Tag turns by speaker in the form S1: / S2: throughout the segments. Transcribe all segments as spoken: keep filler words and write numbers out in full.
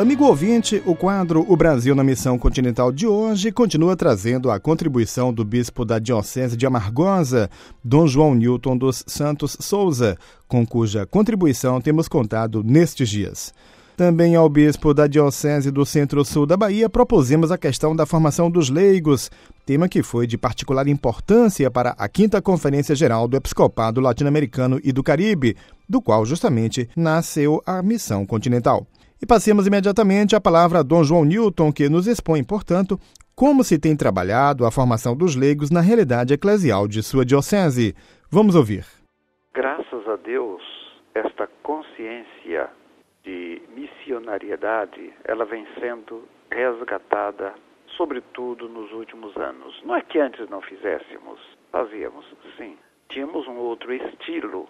S1: Amigo ouvinte, o quadro O Brasil na Missão Continental de hoje continua trazendo a contribuição do bispo da Diocese de Amargosa, Dom João Newton dos Santos Souza, com cuja contribuição temos contado nestes dias. Também ao bispo da Diocese do Centro-Sul da Bahia propusemos a questão da formação dos leigos, tema que foi de particular importância para a quinta Conferência Geral do Episcopado Latino-Americano e do Caribe, do qual justamente nasceu a Missão Continental. E passemos imediatamente a palavra a Dom João Newton, que nos expõe, portanto, como se tem trabalhado a formação dos leigos na realidade eclesial de sua diocese. Vamos ouvir.
S2: Graças a Deus, esta consciência de missionariedade, ela vem sendo resgatada, sobretudo nos últimos anos. Não é que antes não fizéssemos, fazíamos, sim. Tínhamos um outro estilo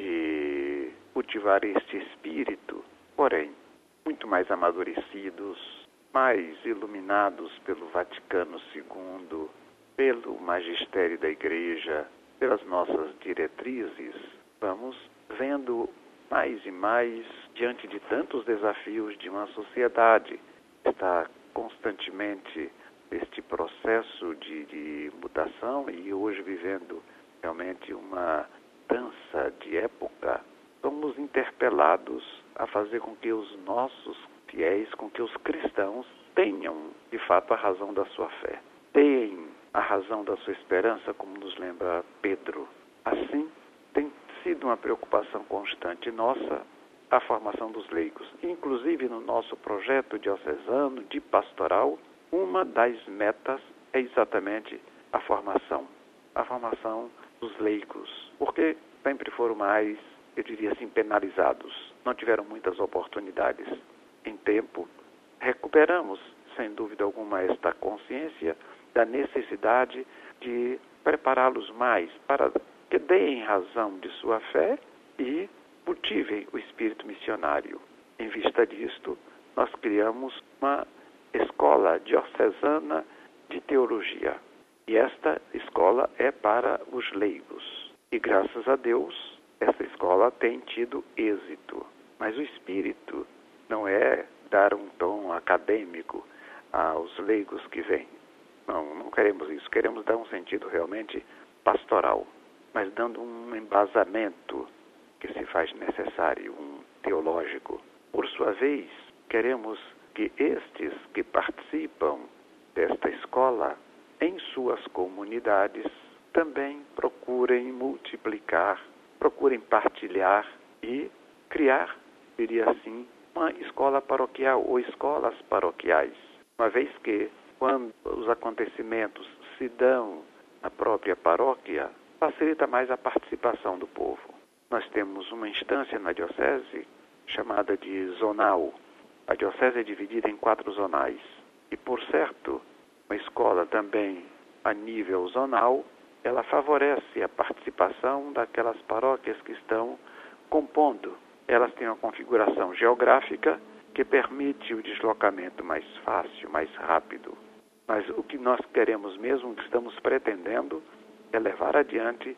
S2: de cultivar este espírito, porém, muito mais amadurecidos, mais iluminados pelo Vaticano segundo, pelo magistério da Igreja, pelas nossas diretrizes, vamos vendo mais e mais diante de tantos desafios de uma sociedade que está constantemente neste processo de, de mutação e hoje vivendo realmente uma dança de época. Somos interpelados a fazer com que os nossos fiéis, com que os cristãos tenham, de fato, a razão da sua fé. Tenham a razão da sua esperança, como nos lembra Pedro. Assim, tem sido uma preocupação constante nossa a formação dos leigos. Inclusive, no nosso projeto diocesano de pastoral, uma das metas é exatamente a formação. A formação dos leigos. Porque sempre foram mais, eu diria assim, penalizados. Não tiveram muitas oportunidades. Em tempo, recuperamos, sem dúvida alguma, esta consciência da necessidade de prepará-los mais para que deem razão de sua fé e cultivem o espírito missionário. Em vista disto, nós criamos uma escola diocesana de teologia. E esta escola é para os leigos. E graças a Deus, essa escola tem tido êxito, mas o espírito não é dar um tom acadêmico aos leigos que vêm. Não, não queremos isso. Queremos dar um sentido realmente pastoral, mas dando um embasamento que se faz necessário, um teológico. Por sua vez, queremos que estes que participam desta escola, em suas comunidades, também procurem multiplicar, procurem partilhar e criar, diria assim, uma escola paroquial ou escolas paroquiais. Uma vez que, quando os acontecimentos se dão na própria paróquia, facilita mais a participação do povo. Nós temos uma instância na diocese chamada de zonal. A diocese é dividida em quatro zonais. E, por certo, uma escola também a nível zonal, ela favorece a participação daquelas paróquias que estão compondo. Elas têm uma configuração geográfica que permite o deslocamento mais fácil, mais rápido. Mas o que nós queremos mesmo, o que estamos pretendendo, é levar adiante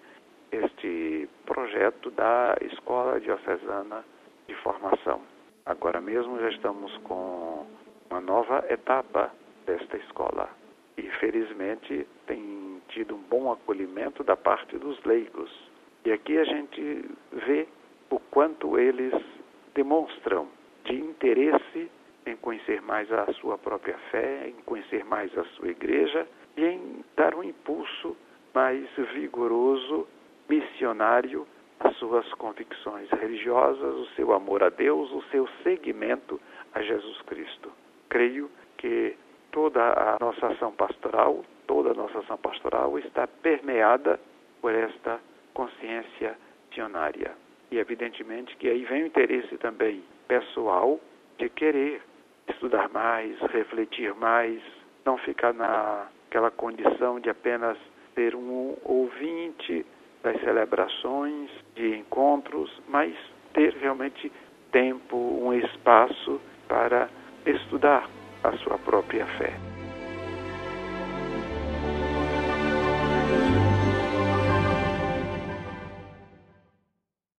S2: este projeto da Escola Diocesana de Formação. Agora mesmo já estamos com uma nova etapa desta escola. E, felizmente, tem tido um bom acolhimento da parte dos leigos. E aqui a gente vê o quanto eles demonstram de interesse em conhecer mais a sua própria fé, em conhecer mais a sua igreja e em dar um impulso mais vigoroso, missionário, às suas convicções religiosas, o seu amor a Deus, o seu seguimento a Jesus Cristo. Creio que toda a nossa ação pastoral, toda a nossa ação pastoral está permeada por esta consciência missionária. E evidentemente que aí vem o interesse também pessoal de querer estudar mais, refletir mais, não ficar naquela condição de apenas ser um ouvinte das celebrações, de encontros, mas ter realmente tempo, um espaço para estudar a sua própria fé.